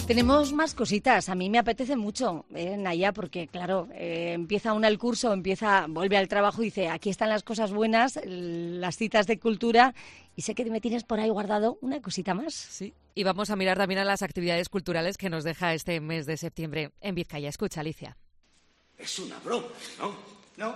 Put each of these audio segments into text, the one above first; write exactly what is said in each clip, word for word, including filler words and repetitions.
Tenemos más cositas. A mí me apetece mucho, eh, Naya, porque claro, eh, empieza una el curso, empieza, vuelve al trabajo y dice, aquí están las cosas buenas, las citas de cultura, y sé que me tienes por ahí guardado una cosita más. Sí, y vamos a mirar también a las actividades culturales que nos deja este mes de septiembre en Vizcaya. Escucha, Alicia. Es una broma, ¿no? No.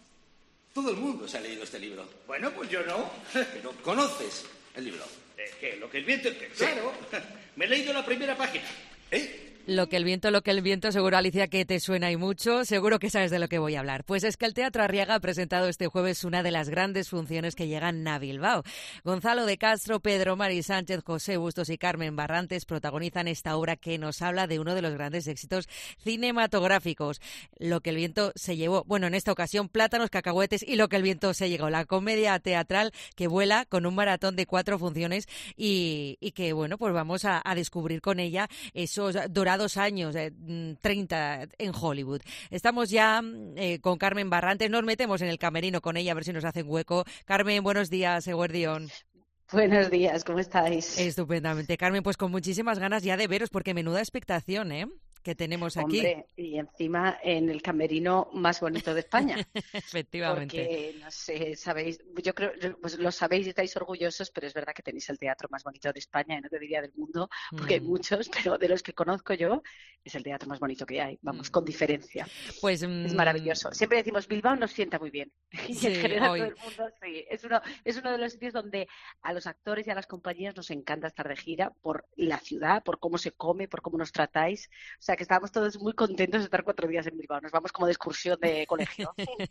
Todo el mundo se ha leído este libro. Bueno, pues yo no. Pero conoces el libro. ¿Eh, qué? ¿Lo que el viento? ¿Qué? Claro. Me he leído la primera página. ¿Eh? Lo que el viento, lo que el viento, seguro, Alicia, que te suena y mucho, seguro que sabes de lo que voy a hablar. Pues es que el Teatro Arriaga ha presentado este jueves una de las grandes funciones que llegan a Bilbao. Gonzalo de Castro, Pedro Mari Sánchez, José Bustos y Carmen Barrantes protagonizan esta obra que nos habla de uno de los grandes éxitos cinematográficos. Lo que el viento se llevó, bueno, en esta ocasión, plátanos, cacahuetes y lo que el viento se llegó. La comedia teatral que vuela con un maratón de cuatro funciones y, y que, bueno, pues vamos a, a descubrir con ella esos dorados dos años, eh, treinta en Hollywood. Estamos ya eh, con Carmen Barrantes, nos metemos en el camerino con ella a ver si nos hacen hueco. Carmen, buenos días, Eguerdión. Buenos días, ¿cómo estáis? Estupendamente. Carmen, pues con muchísimas ganas ya de veros, porque menuda expectación, ¿eh?, que tenemos aquí. Hombre, y encima en el camerino más bonito de España. Efectivamente. Porque, no sé, sabéis, yo creo, pues lo sabéis y estáis orgullosos, pero es verdad que tenéis el teatro más bonito de España, y no te diría del mundo, porque mm. hay muchos, pero de los que conozco yo, es el teatro más bonito que hay, vamos, mm. con diferencia. Pues mm. es maravilloso. Siempre decimos, Bilbao nos sienta muy bien. Y sí, en general hoy. todo el mundo, sí. Es uno, es uno de los sitios donde a los actores y a las compañías nos encanta estar de gira por la ciudad, por cómo se come, por cómo nos tratáis. O sea, que estamos todos muy contentos de estar cuatro días en Bilbao. Nos vamos como de excursión de colegio.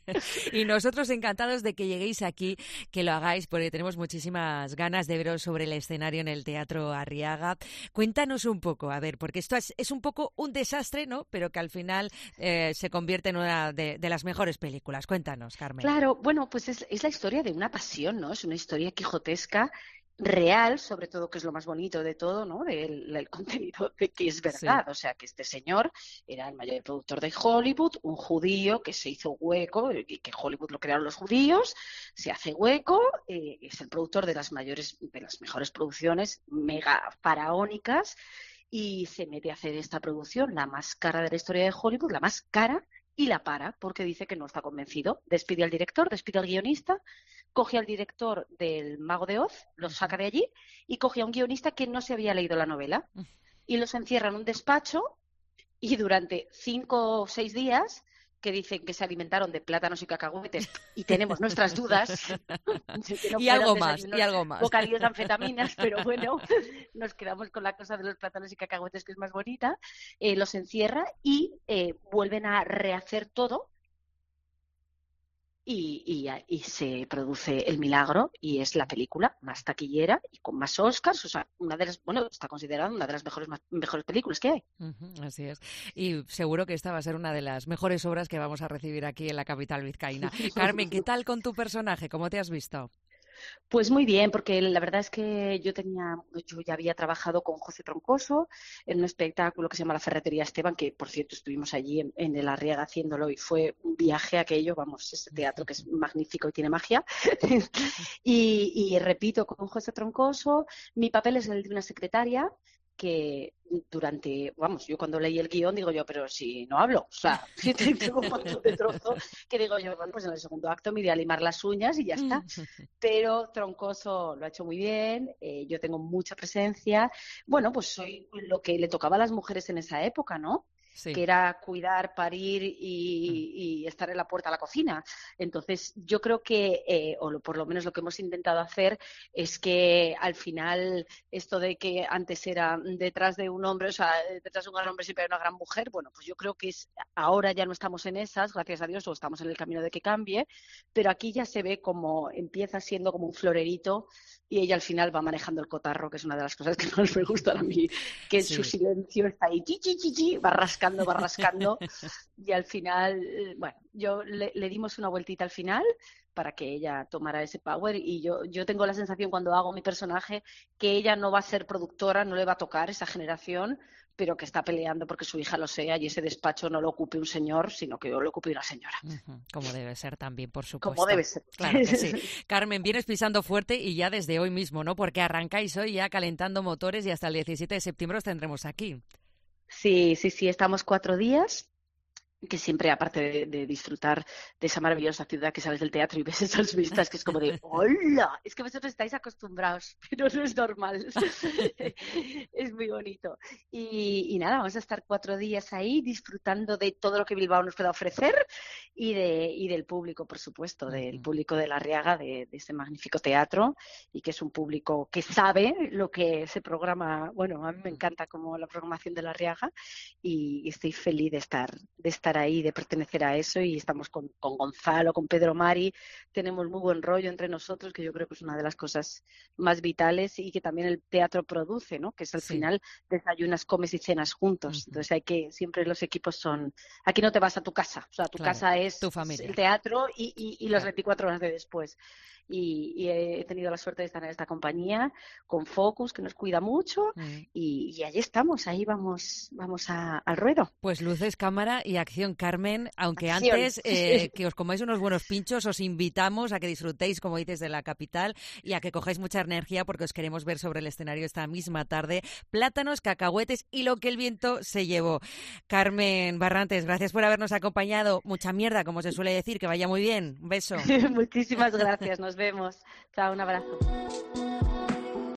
Y nosotros encantados de que lleguéis aquí, que lo hagáis, porque tenemos muchísimas ganas de veros sobre el escenario en el Teatro Arriaga. Cuéntanos un poco, a ver, porque esto es, es un poco un desastre, ¿no?, pero que al final eh, se convierte en una de, de las mejores películas. Cuéntanos, Carmen. Claro, bueno, pues es, es la historia de una pasión, ¿no? Es una historia quijotesca, real, sobre todo, que es lo más bonito de todo, ¿no?, del, del contenido, de que es verdad. Sí. O sea, que este señor era el mayor productor de Hollywood, un judío que se hizo hueco, y que Hollywood lo crearon los judíos, se hace hueco, eh, es el productor de las mayores, de las mejores producciones mega faraónicas, y se mete a hacer esta producción, la más cara de la historia de Hollywood, la más cara, y la para, porque dice que no está convencido. Despide al director, despide al guionista, coge al director del Mago de Oz, lo saca de allí, y coge a un guionista que no se había leído la novela, y los encierra en un despacho, y durante cinco o seis días, que dicen que se alimentaron de plátanos y cacahuetes, y tenemos nuestras dudas. Que no y algo más, y algo más. Bocadillos de anfetaminas, pero bueno, nos quedamos con la cosa de los plátanos y cacahuetes, que es más bonita. Eh, los encierra y eh, vuelven a rehacer todo. Y, y, y se produce el milagro, y es la película más taquillera y con más Oscars. O sea, una de las, bueno, está considerada una de las mejores más, mejores películas que hay. Uh-huh, así es. Y seguro que esta va a ser una de las mejores obras que vamos a recibir aquí en la capital vizcaína. Carmen, ¿qué tal con tu personaje? ¿Cómo te has visto? Pues muy bien, porque la verdad es que yo tenía, yo ya había trabajado con José Troncoso en un espectáculo que se llama La Ferretería Esteban, que por cierto estuvimos allí en, en el Arriaga haciéndolo, y fue un viaje aquello, vamos, ese teatro que es magnífico y tiene magia. y, y repito, con José Troncoso, mi papel es el de una secretaria que durante, vamos, yo cuando leí el guión digo yo, pero si no hablo, o sea, si tengo un montón de trozos que digo yo, bueno, pues en el segundo acto me iré a limar las uñas y ya está. Pero Troncoso lo ha hecho muy bien, eh, yo tengo mucha presencia, bueno, pues soy lo que le tocaba a las mujeres en esa época, ¿no? Sí. Que era cuidar, parir y, y estar en la puerta a la cocina. Entonces, yo creo que, eh, o lo, por lo menos lo que hemos intentado hacer, es que al final esto de que antes era detrás de un hombre, o sea, detrás de un gran hombre siempre hay una gran mujer, bueno, pues yo creo que es, ahora ya no estamos en esas, gracias a Dios, o estamos en el camino de que cambie, pero aquí ya se ve como empieza siendo como un florerito, y ella al final va manejando el cotarro, que es una de las cosas que más me gustan a mí, que sí. Su silencio está ahí, chi, chi, chi, chi, va rascando, va rascando, y al final, bueno, yo le, le dimos una vueltita al final para que ella tomara ese power, y yo, yo tengo la sensación cuando hago mi personaje que ella no va a ser productora, no le va a tocar esa generación, pero que está peleando porque su hija lo sea y ese despacho no lo ocupe un señor, sino que lo ocupe una señora. Uh-huh. Como debe ser también, por supuesto. Como debe ser. Claro que sí. Carmen, vienes pisando fuerte y ya desde hoy mismo, ¿no? Porque arrancáis hoy ya calentando motores y hasta el diecisiete de septiembre os tendremos aquí. Sí, sí, sí, estamos cuatro días. Que siempre, aparte de, de disfrutar de esa maravillosa ciudad que sales del teatro y ves esas vistas, que es como de ¡hola! Es que vosotros estáis acostumbrados, pero no es normal. Es muy bonito. Y, y nada, vamos a estar cuatro días ahí disfrutando de todo lo que Bilbao nos pueda ofrecer y, de, y del público, por supuesto, del público de La Arriaga, de, de este magnífico teatro, y que es un público que sabe lo que se programa. Bueno, a mí me encanta como la programación de La Arriaga y, y estoy feliz de estar, de estar ahí, de pertenecer a eso, y estamos con, con Gonzalo, con Pedro Mari, tenemos muy buen rollo entre nosotros, que yo creo que es una de las cosas más vitales y que también el teatro produce, ¿no? Que es al Sí. final desayunas, comes y cenas juntos. Ujú. Entonces hay que, siempre los equipos son, aquí no te vas a tu casa, o sea, tu Claro, casa es tu familia. el teatro y, y, y las Claro. veinticuatro horas de después. Y, y he tenido la suerte de estar en esta compañía con Focus, que nos cuida mucho, Mm. y, y ahí estamos, ahí vamos, vamos a, al ruedo. Pues luces, cámara y acción, Carmen. Aunque Acción. antes eh, que os comáis unos buenos pinchos, os invitamos a que disfrutéis, como dices, de la capital y a que cojáis mucha energía porque os queremos ver sobre el escenario esta misma tarde. Plátanos, cacahuetes y lo que el viento se llevó. Carmen Barrantes, gracias por habernos acompañado. Mucha mierda, como se suele decir, que vaya muy bien. Un beso. Muchísimas gracias, nos vemos. Chao, un abrazo.